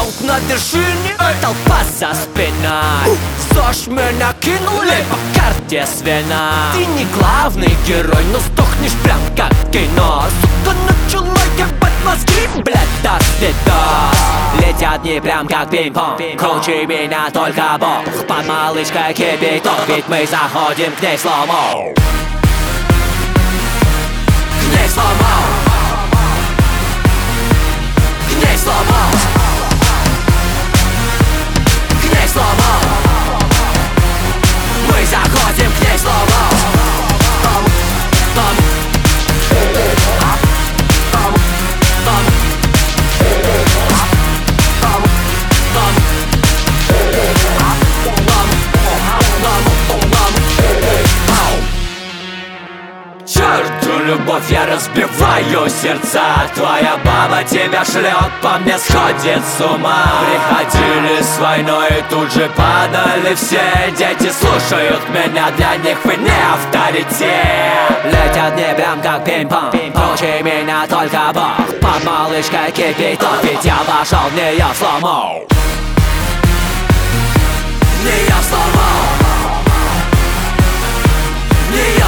Монк на вершине, толпа за спиной. ЗОЖ мы накинули по карте свина. Ты не главный герой, но сдохнешь прям как кино. Сука, начала ебать мозги, блядь, до свидос. Летят дни прям как пинг-понг. Круче меня только Бог. Под малышкой кипяток, ведь мы заходим к ней сломо. К ней сломо. К ней сломо. К ней сломо. Мы заходим к ней сломо. Черту любовь, я разбиваю сердца. Твоя баба тебя шлет, по мне сходит с ума. Приходили с войной и тут же падали все. Дети слушают меня, для них вы не авторитет. Летят дни прям как пинг-понг. Круче меня только Бог. Под малышкой кипяток, ведь я вошел в нее сломо. В нее сломо. В нее